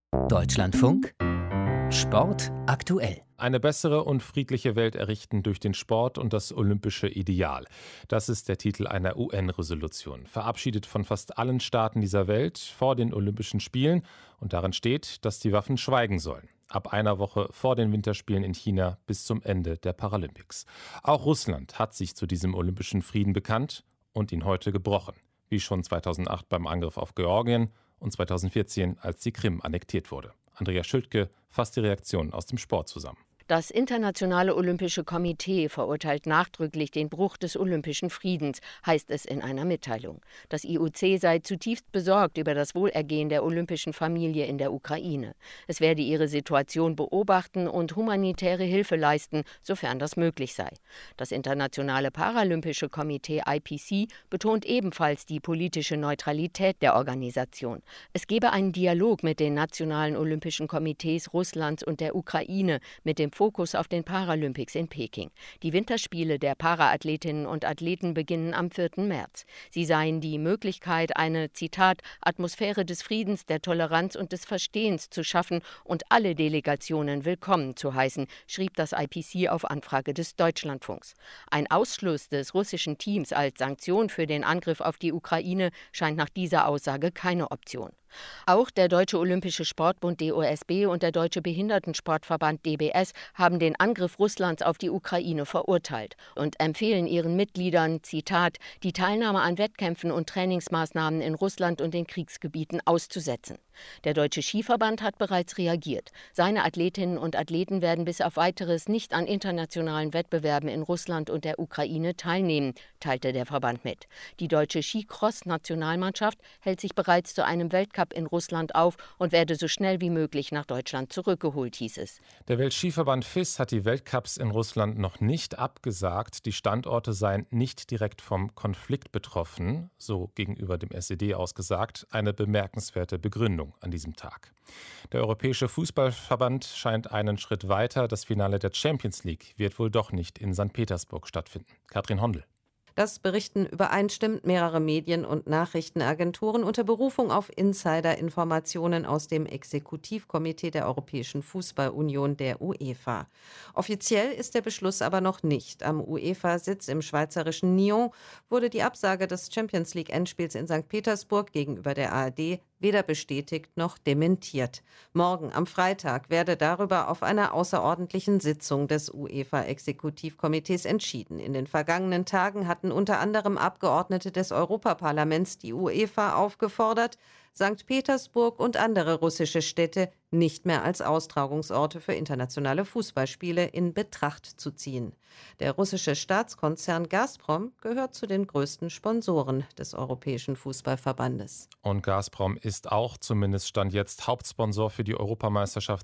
Deutschlandfunk Sport aktuell. Eine bessere und friedliche Welt errichten durch den Sport und das olympische Ideal. Das ist der Titel einer UN-Resolution, verabschiedet von fast allen Staaten dieser Welt vor den Olympischen Spielen. Und darin steht, dass die Waffen schweigen sollen. Ab einer Woche vor den Winterspielen in China bis zum Ende der Paralympics. Auch Russland hat sich zu diesem olympischen Frieden bekannt und ihn heute gebrochen. Wie schon 2008 beim Angriff auf Georgien und 2014, als die Krim annektiert wurde. Andrea Schüttke fasst die Reaktionen aus dem Sport zusammen. Das Internationale Olympische Komitee verurteilt nachdrücklich den Bruch des olympischen Friedens, heißt es in einer Mitteilung. Das IOC sei zutiefst besorgt über das Wohlergehen der olympischen Familie in der Ukraine. Es werde ihre Situation beobachten und humanitäre Hilfe leisten, sofern das möglich sei. Das Internationale Paralympische Komitee IPC betont ebenfalls die politische Neutralität der Organisation. Es gebe einen Dialog mit den nationalen Olympischen Komitees Russlands und der Ukraine mit dem Fokus auf den Paralympics in Peking. Die Winterspiele der Paraathletinnen und Athleten beginnen am 4. März. Sie seien die Möglichkeit, eine, Zitat, Atmosphäre des Friedens, der Toleranz und des Verstehens zu schaffen und alle Delegationen willkommen zu heißen, schrieb das IPC auf Anfrage des Deutschlandfunks. Ein Ausschluss des russischen Teams als Sanktion für den Angriff auf die Ukraine scheint nach dieser Aussage keine Option. Auch der Deutsche Olympische Sportbund DOSB und der Deutsche Behindertensportverband DBS haben den Angriff Russlands auf die Ukraine verurteilt und empfehlen ihren Mitgliedern, Zitat, die Teilnahme an Wettkämpfen und Trainingsmaßnahmen in Russland und den Kriegsgebieten auszusetzen. Der Deutsche Skiverband hat bereits reagiert. Seine Athletinnen und Athleten werden bis auf Weiteres nicht an internationalen Wettbewerben in Russland und der Ukraine teilnehmen, teilte der Verband mit. Die deutsche Skicross-Nationalmannschaft hält sich bereits zu einem Weltcup in Russland auf und werde so schnell wie möglich nach Deutschland zurückgeholt, hieß es. Der Weltskiverband FIS hat die Weltcups in Russland noch nicht abgesagt. Die Standorte seien nicht direkt vom Konflikt betroffen, so gegenüber dem SED ausgesagt. Eine bemerkenswerte Begründung an diesem Tag. Der Europäische Fußballverband scheint einen Schritt weiter. Das Finale der Champions League wird wohl doch nicht in St. Petersburg stattfinden. Katrin Hondel. Das berichten übereinstimmend mehrere Medien- und Nachrichtenagenturen unter Berufung auf Insider-Informationen aus dem Exekutivkomitee der Europäischen Fußballunion, der UEFA. Offiziell ist der Beschluss aber noch nicht. Am UEFA-Sitz im schweizerischen Nyon wurde die Absage des Champions-League-Endspiels in St. Petersburg gegenüber der ARD weder bestätigt noch dementiert. Morgen, am Freitag, werde darüber auf einer außerordentlichen Sitzung des UEFA-Exekutivkomitees entschieden. In den vergangenen Tagen hatten unter anderem Abgeordnete des Europaparlaments die UEFA aufgefordert, St. Petersburg und andere russische Städte nicht mehr als Austragungsorte für internationale Fußballspiele in Betracht zu ziehen. Der russische Staatskonzern Gazprom gehört zu den größten Sponsoren des Europäischen Fußballverbandes. Und Gazprom ist auch, zumindest Stand jetzt, Hauptsponsor für die Europameisterschaft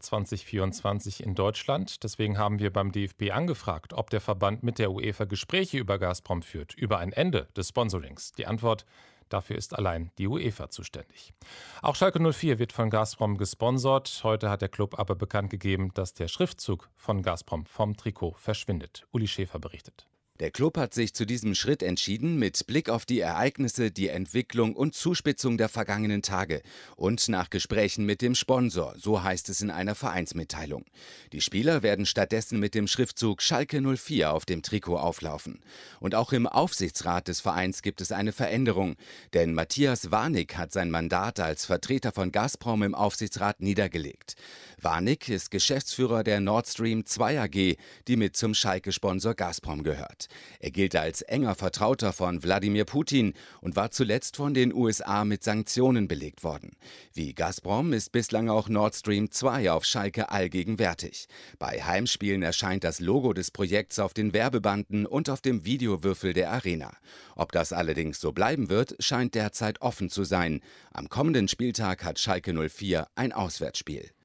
2024 in Deutschland. Deswegen haben wir beim DFB angefragt, ob der Verband mit der UEFA Gespräche über Gazprom führt, über ein Ende des Sponsorings. Die Antwort: Dafür ist allein die UEFA zuständig. Auch Schalke 04 wird von Gazprom gesponsert. Heute hat der Club aber bekannt gegeben, dass der Schriftzug von Gazprom vom Trikot verschwindet. Uli Schäfer berichtet. Der Club hat sich zu diesem Schritt entschieden mit Blick auf die Ereignisse, die Entwicklung und Zuspitzung der vergangenen Tage und nach Gesprächen mit dem Sponsor, so heißt es in einer Vereinsmitteilung. Die Spieler werden stattdessen mit dem Schriftzug Schalke 04 auf dem Trikot auflaufen. Und auch im Aufsichtsrat des Vereins gibt es eine Veränderung, denn Matthias Warnig hat sein Mandat als Vertreter von Gazprom im Aufsichtsrat niedergelegt. Warnig ist Geschäftsführer der Nord Stream 2 AG, die mit zum Schalke-Sponsor Gazprom gehört. Er gilt als enger Vertrauter von Wladimir Putin und war zuletzt von den USA mit Sanktionen belegt worden. Wie Gazprom ist bislang auch Nord Stream 2 auf Schalke allgegenwärtig. Bei Heimspielen erscheint das Logo des Projekts auf den Werbebanden und auf dem Videowürfel der Arena. Ob das allerdings so bleiben wird, scheint derzeit offen zu sein. Am kommenden Spieltag hat Schalke 04 ein Auswärtsspiel.